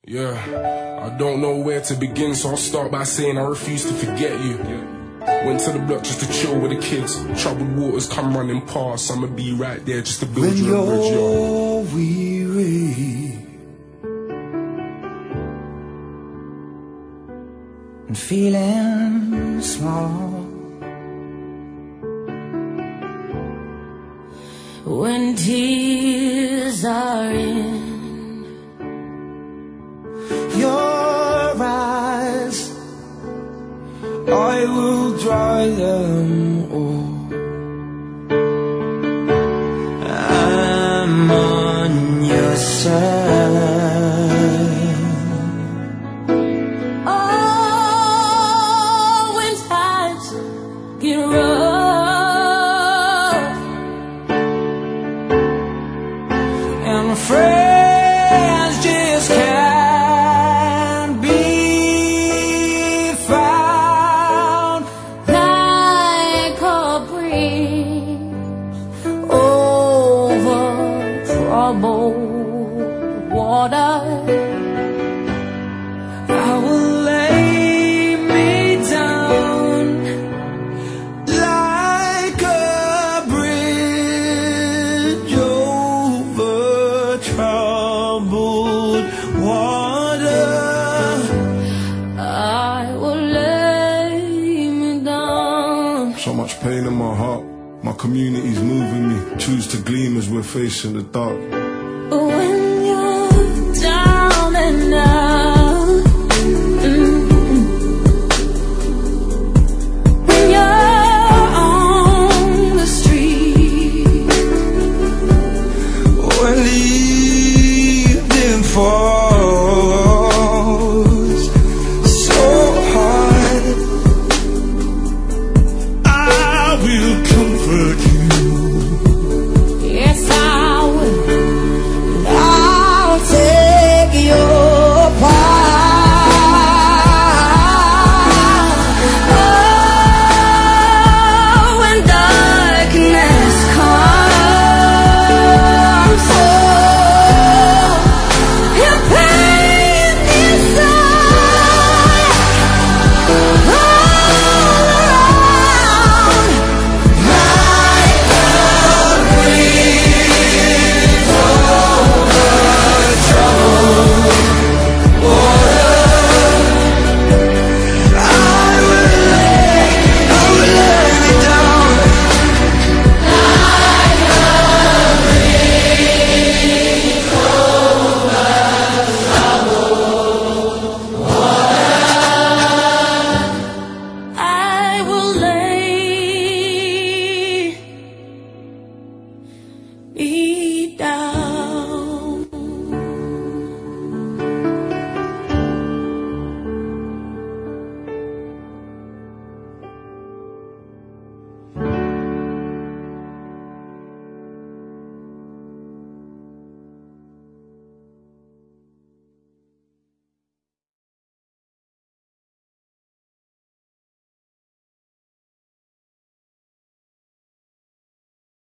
Yeah, I don't know where to begin, so I'll start by saying I refuse to forget you. Went to the block just to chill with the kids. Troubled waters come running past, I'ma be right there just to build you a bridge, yo. When you're weary and feeling small, when tears are in your eyes, I will dry them all. I'm on your side. Oh, when times get rough And my friends just can't be found. like a breeze over troubled water. I will lay me down like a bridge over troubled water. I will lay me down. So much pain in my heart. My community's moving me. Choose to gleam as we're facing the dark.